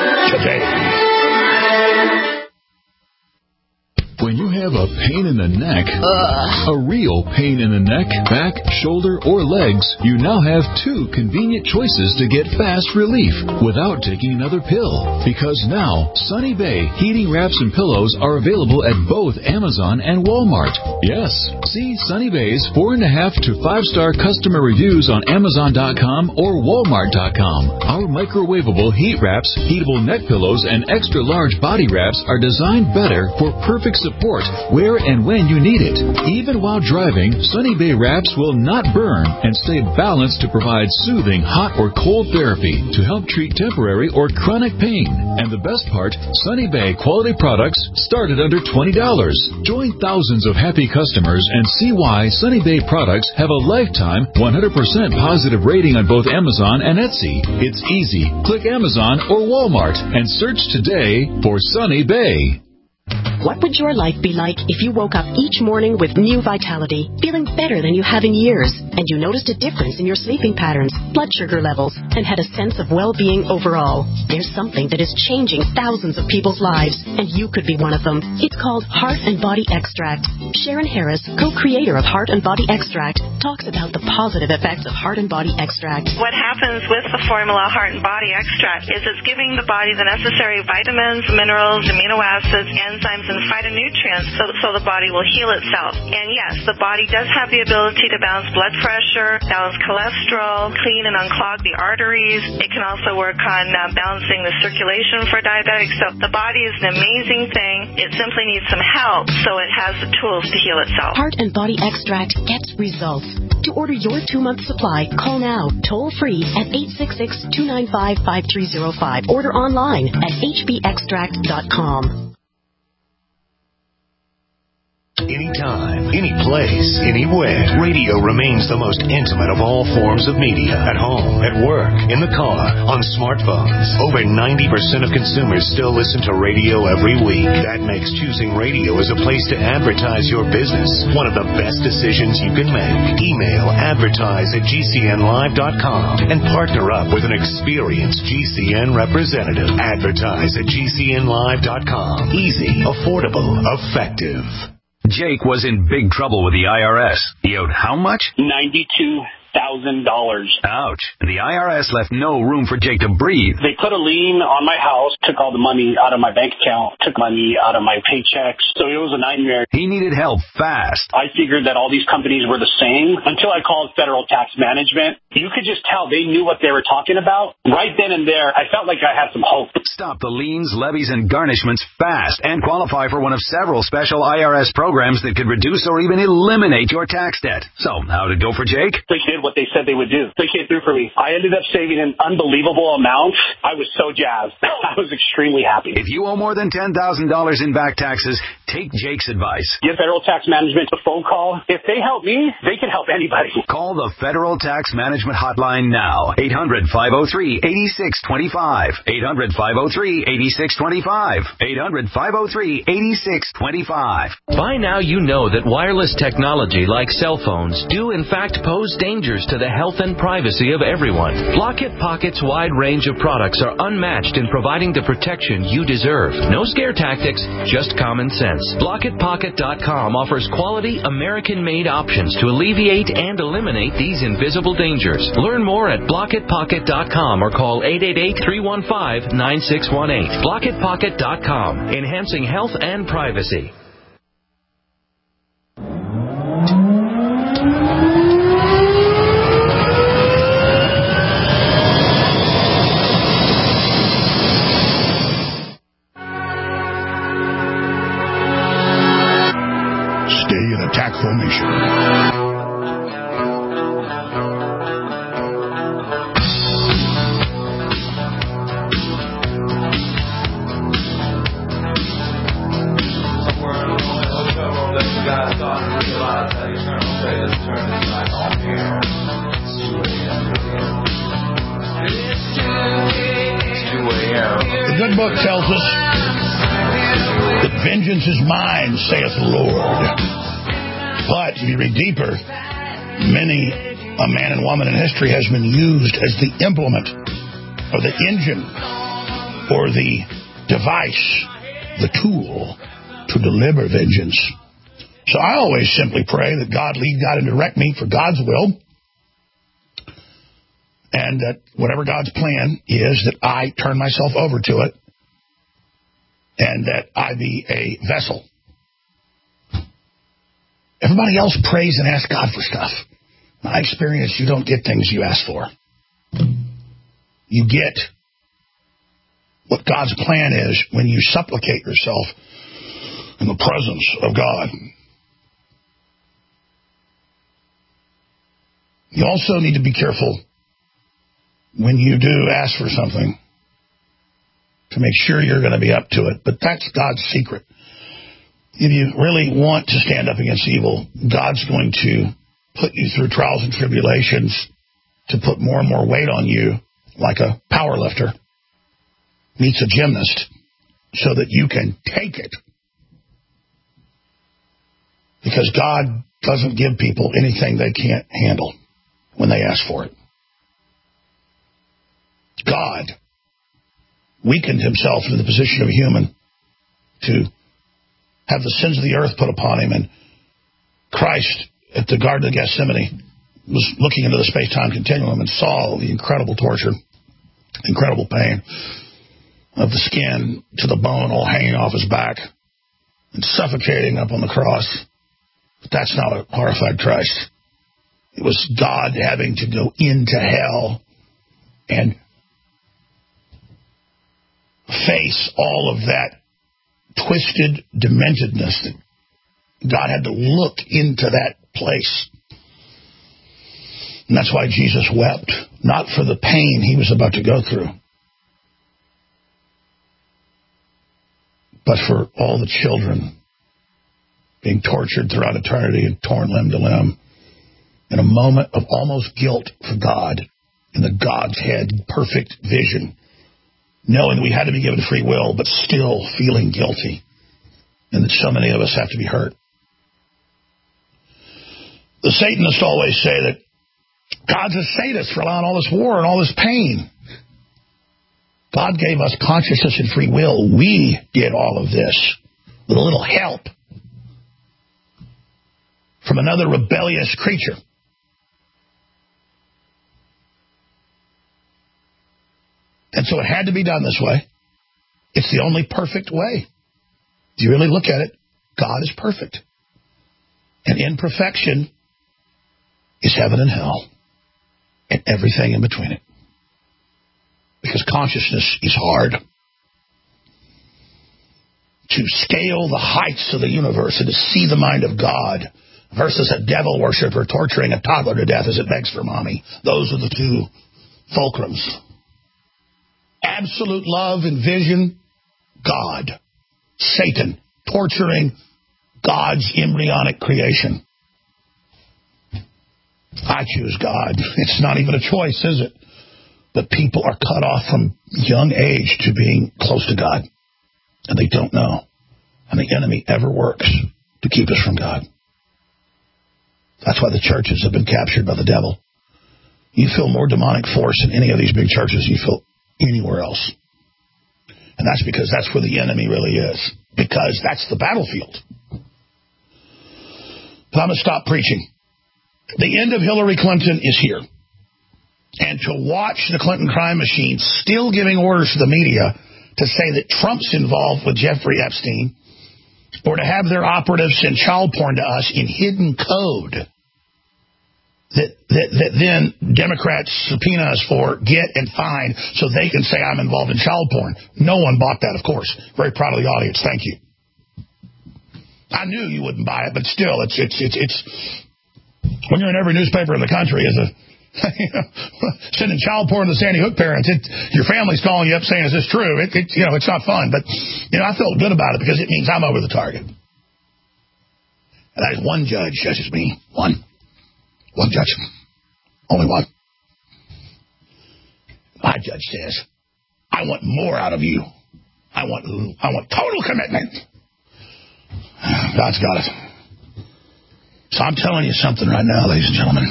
today. When you have a pain in the neck, uh. a real pain in the neck, back, shoulder, or legs, you now have two convenient choices to get fast relief without taking another pill. Because now, Sunny Bay heating wraps and pillows are available at both Amazon and Walmart. Yes, see Sunny Bay's four and a half to five star customer reviews on Amazon dot com or Walmart dot com. Our microwavable heat wraps, heatable neck pillows, and extra large body wraps are designed better for perfect support support where and when you need it. Even while driving, Sunny Bay wraps will not burn and stay balanced to provide soothing hot or cold therapy to help treat temporary or chronic pain. And the best part, Sunny Bay quality products start at under twenty dollars. Join thousands of happy customers and see why Sunny Bay products have a lifetime one hundred percent positive rating on both Amazon and Etsy. It's easy. Click Amazon or Walmart and search today for Sunny Bay. What would your life be like if you woke up each morning with new vitality, feeling better than you have in years, and you noticed a difference in your sleeping patterns, blood sugar levels, and had a sense of well-being overall. There's something that is changing thousands of people's lives, and you could be one of them. It's called Heart and Body Extract. Sharon Harris, co-creator of Heart and Body Extract, talks about the positive effects of Heart and Body Extract. What happens with the formula Heart and Body Extract is it's giving the body the necessary vitamins, minerals, amino acids, enzymes, and phytonutrients so, so the body will heal itself. And yes, the body does have the ability to balance blood pressure, balance cholesterol, clean and unclog the arteries. It can also work on uh, balancing the circulation for diabetics. So the body is an amazing thing. It simply needs some help so it has the tools to heal itself. Heart and Body Extract gets results. To order your two-month supply, call now, toll-free at eight six six, two nine five, five three zero five. Order online at h b extract dot com. Anytime, any place, anywhere. Radio remains the most intimate of all forms of media. At home, at work, in the car, on smartphones. Over ninety percent of consumers still listen to radio every week. That makes choosing radio as a place to advertise your business one of the best decisions you can make. Email advertise at g c n live dot com and partner up with an experienced G C N representative. Advertise at g c n live dot com. Easy, affordable, effective. Jake was in big trouble with the I R S. He owed how much? ninety-two thousand dollars. Ouch. The I R S left no room for Jake to breathe. They put a lien on my house, took all the money out of my bank account, took money out of my paychecks. So it was a nightmare. He needed help fast. I figured that all these companies were the same until I called Federal Tax Management. You could just tell they knew what they were talking about. Right then and there, I felt like I had some hope. Stop the liens, levies, and garnishments fast and qualify for one of several special I R S programs that could reduce or even eliminate your tax debt. So, how'd it go for Jake? They did what they said they would do. They came through for me. I ended up saving an unbelievable amount. I was so jazzed. I was extremely happy. If you owe more than ten thousand dollars in back taxes, take Jake's advice. Give Federal Tax Management a phone call. If they help me, they can help anybody. Call the Federal Tax Management Hotline now. eight hundred, five oh three, eight six two five. eight hundred, five oh three, eight six two five. eight hundred, five oh three, eight six two five. By now you know that wireless technology like cell phones do in fact pose dangers to the health and privacy of everyone. Blockit Pocket's wide range of products are unmatched in providing the protection you deserve. No scare tactics, just common sense. Blockit Pocket dot com offers quality American-made options to alleviate and eliminate these invisible dangers. Learn more at Blockit Pocket dot com or call eight eight eight, three one five, nine six one eight. Blockit Pocket dot com, enhancing health and privacy. Stay in attack formation. The good book tells us that vengeance is mine, saith the Lord. But if you read deeper, many a man and woman in history has been used as the implement or the engine or the device, the tool to deliver vengeance. So I always simply pray that God lead, God, and direct me for God's will, and that whatever God's plan is, that I turn myself over to it, and that I be a vessel. Everybody else prays and asks God for stuff. My experience, you don't get things you ask for. You get what God's plan is when you supplicate yourself in the presence of God. You also need to be careful when you do ask for something to make sure you're going to be up to it. But that's God's secret. If you really want to stand up against evil, God's going to put you through trials and tribulations to put more and more weight on you, like a power lifter meets a gymnast, so that you can take it. Because God doesn't give people anything they can't handle. when they asked for it. God weakened himself into the position of a human to have the sins of the earth put upon him. And Christ, at the Garden of Gethsemane, was looking into the space-time continuum and saw the incredible torture, incredible pain of the skin to the bone all hanging off his back and suffocating up on the cross. But that's not what horrified Christ. It was God having to go into hell and face all of that twisted dementedness. God had to look into that place. And that's why Jesus wept, not for the pain he was about to go through, but for all the children being tortured throughout eternity and torn limb to limb in a moment of almost guilt for God, in the God's head, perfect vision, knowing that we had to be given free will, but still feeling guilty, and that so many of us have to be hurt. The Satanists always say that God's a sadist for allowing all this war and all this pain. God gave us consciousness and free will. We did all of this with a little help from another rebellious creature. And so it had to be done this way. It's the only perfect way. If you really look at it, God is perfect. And imperfection is heaven and hell and everything in between it. Because consciousness is hard. To scale the heights of the universe and to see the mind of God versus a devil worshiper torturing a toddler to death as it begs for mommy. Those are the two fulcrums. Absolute love and vision, God. Satan, torturing God's embryonic creation. I choose God. It's not even a choice, is it? But people are cut off from young age to being close to God. And they don't know. And the enemy ever works to keep us from God. That's why the churches have been captured by the devil. You feel more demonic force in any of these big churches than you feel anywhere else. And that's because that's where the enemy really is. Because that's the battlefield. But I'm going to stop preaching. The end of Hillary Clinton is here. And to watch the Clinton crime machine still giving orders to the media to say that Trump's involved with Jeffrey Epstein, or to have their operatives send child porn to us in hidden code that, that, that then Democrats subpoena us for, get, and fine so they can say I'm involved in child porn. No one bought that, of course. Very proud of the audience. Thank you. I knew you wouldn't buy it, but still, it's it's it's it's when you're in every newspaper in the country as a you know, sending child porn to the Sandy Hook parents, it, your family's calling you up saying, "Is this true?" It, it, you know, it's not fun, but you know, I felt good about it because it means I'm over the target. And that is one judge judges me. One, one judge, only one. My judge says, "I want more out of you. I want, I want total commitment." God's got it. So I'm telling you something right now, ladies and gentlemen.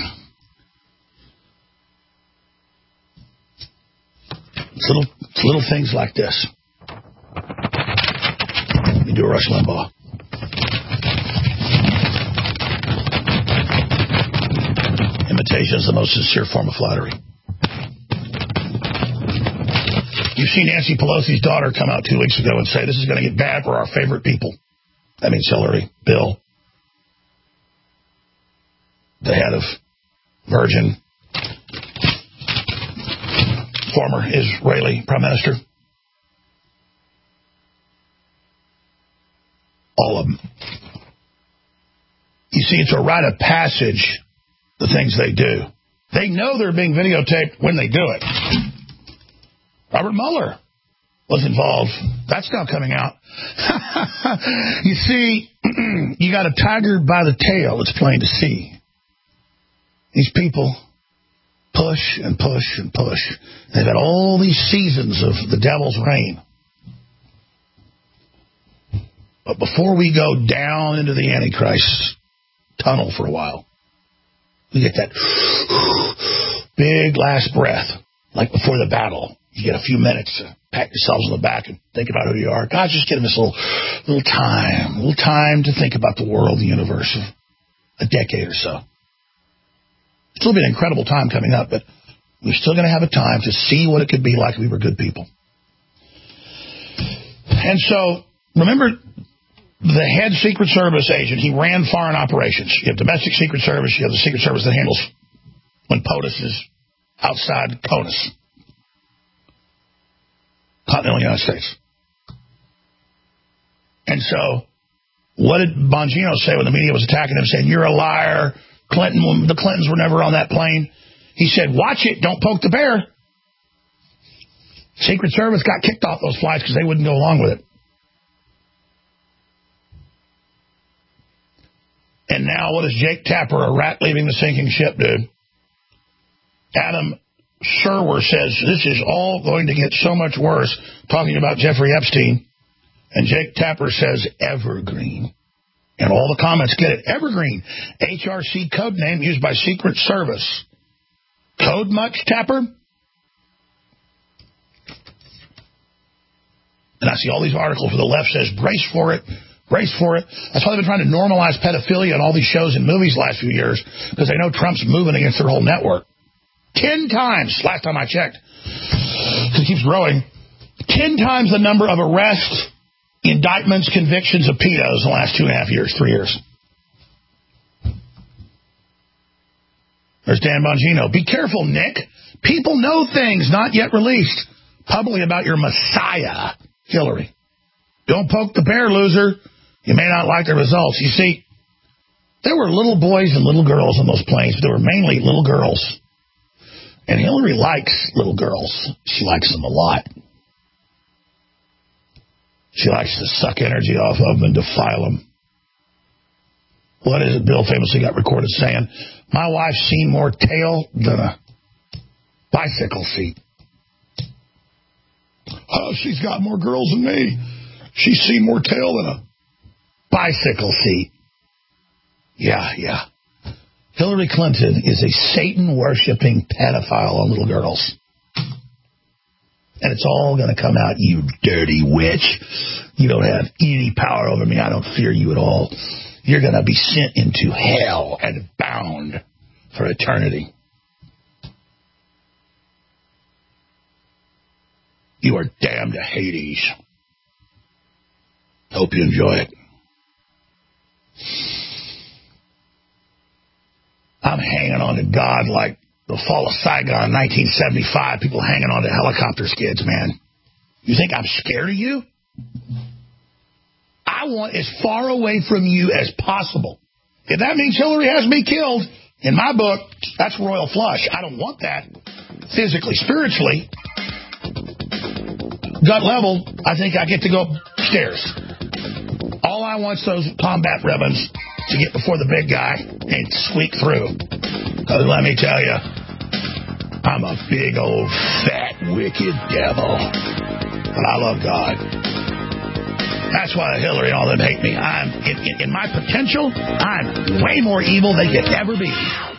It's little, it's little things like this. Let me do a Rush Limbaugh. Imitation is the most sincere form of flattery. You've seen Nancy Pelosi's daughter come out two weeks ago and say, "This is going to get bad for our favorite people." That means Hillary, Bill, the head of Virgin, former Israeli prime minister. All of them. You see, it's a rite of passage, the things they do. They know they're being videotaped when they do it. Robert Mueller was involved. That's now coming out. You see, you got a tiger by the tail, it's plain to see. These people push and push and push. They've had all these seasons of the devil's reign. But before we go down into the Antichrist tunnel for a while, You get that big last breath, like before the battle. You get a few minutes to pat yourselves on the back and think about who you are. God's just giving us a little, little time, a little time to think about the world, the universe, a decade or so. It'll be an incredible time coming up, but we're still going to have a time to see what it could be like if we were good people. And so, remember, the head Secret Service agent, he ran foreign operations. You have domestic Secret Service, you have the Secret Service that handles when POTUS is outside CONUS, continental United States. And so, what did Bongino say when the media was attacking him, saying, you're a liar, Clinton, the Clintons were never on that plane? He said, watch it, don't poke the bear. Secret Service got kicked off those flights because they wouldn't go along with it. And now what does Jake Tapper, a rat leaving the sinking ship, do? Adam Serwer says this is all going to get so much worse, talking about Jeffrey Epstein. And Jake Tapper says Evergreen. And all the comments get it. Evergreen, H R C code name used by Secret Service. Code much, Tapper? And I see all these articles where the left says, brace for it, brace for it. That's why they've been trying to normalize pedophilia in all these shows and movies the last few years, because they know Trump's moving against their whole network. Ten times, last time I checked, because it keeps growing, ten times the number of arrests, indictments, convictions of pedos in the last two and a half years, three years. There's Dan Bongino. Be careful, Nick. People know things not yet released publicly about your messiah, Hillary. Don't poke the bear, loser. You may not like the results. You see, there were little boys and little girls on those planes, but they were mainly little girls. And Hillary likes little girls. She likes them a lot. She likes to suck energy off of them and defile them. What is it Bill famously got recorded saying? My wife's seen more tail than a bicycle seat. Oh, she's got more girls than me. She's seen more tail than a bicycle seat. Yeah, yeah. Hillary Clinton is a Satan-worshipping pedophile on little girls. And it's all going to come out, you dirty witch. You don't have any power over me. I don't fear you at all. You're going to be sent into hell and bound for eternity. You are damned to Hades. Hope you enjoy it. I'm hanging on to God like the fall of Saigon, nineteen seventy-five, people hanging on to helicopter skids, man. You think I'm scared of you? I want as far away from you as possible. If that means Hillary has me killed, in my book, that's royal flush. I don't want that. Physically, spiritually, gut level, I think I get to go upstairs. All I want is those combat ribbons to get before the big guy and squeak through. Because let me tell you, I'm a big old fat wicked devil. But I love God. That's why Hillary and all them hate me. I'm in, in, in my potential, I'm way more evil than you could ever be.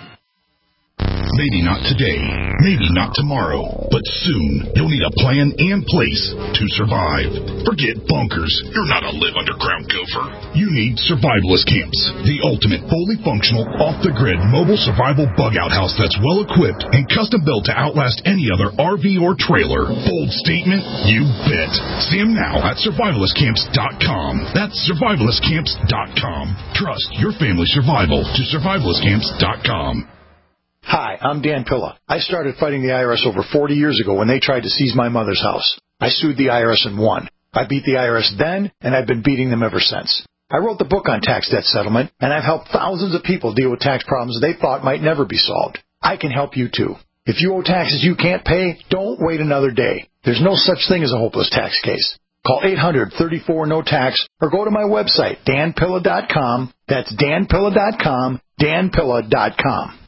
Maybe not today, maybe not tomorrow, but soon you'll need a plan and place to survive. Forget bunkers. You're not a live underground gopher. You need survivalist camps, the ultimate fully functional, off-the-grid mobile survival bug-out house that's well-equipped and custom-built to outlast any other R V or trailer. Bold statement? You bet. See them now at survivalist camps dot com. That's survivalist camps dot com. Trust your family's survival to survivalist camps dot com. Hi, I'm Dan Pilla. I started fighting the I R S over forty years ago when they tried to seize my mother's house. I sued the I R S and won. I beat the I R S then, and I've been beating them ever since. I wrote the book on tax debt settlement, and I've helped thousands of people deal with tax problems they thought might never be solved. I can help you, too. If you owe taxes you can't pay, don't wait another day. There's no such thing as a hopeless tax case. Call eight hundred, thirty-four, no tax or go to my website, dan pilla dot com. That's dan pilla dot com, dan pilla dot com.